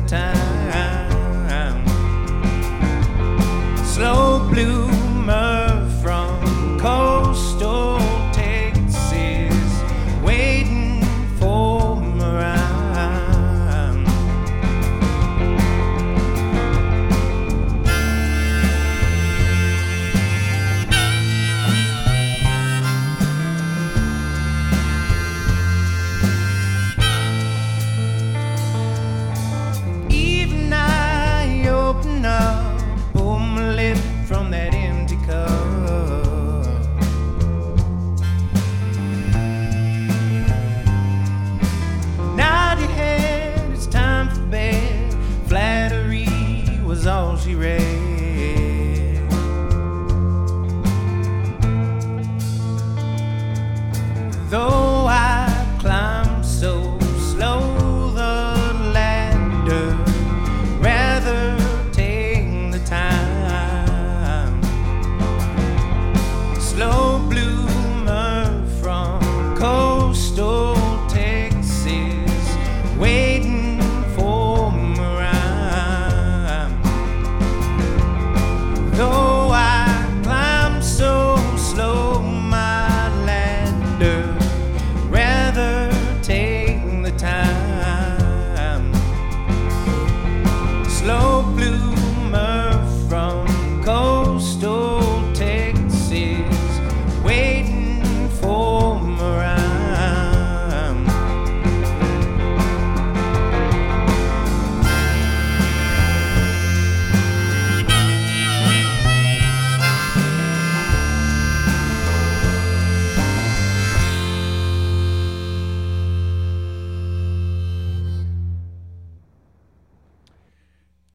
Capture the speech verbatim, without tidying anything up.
time. Slow bloomer from coastal Texas, waiting for my rhyme. Even I open up, pull my lip from that empty cup. Nod your head, it's time for bed. Flattery was all she read.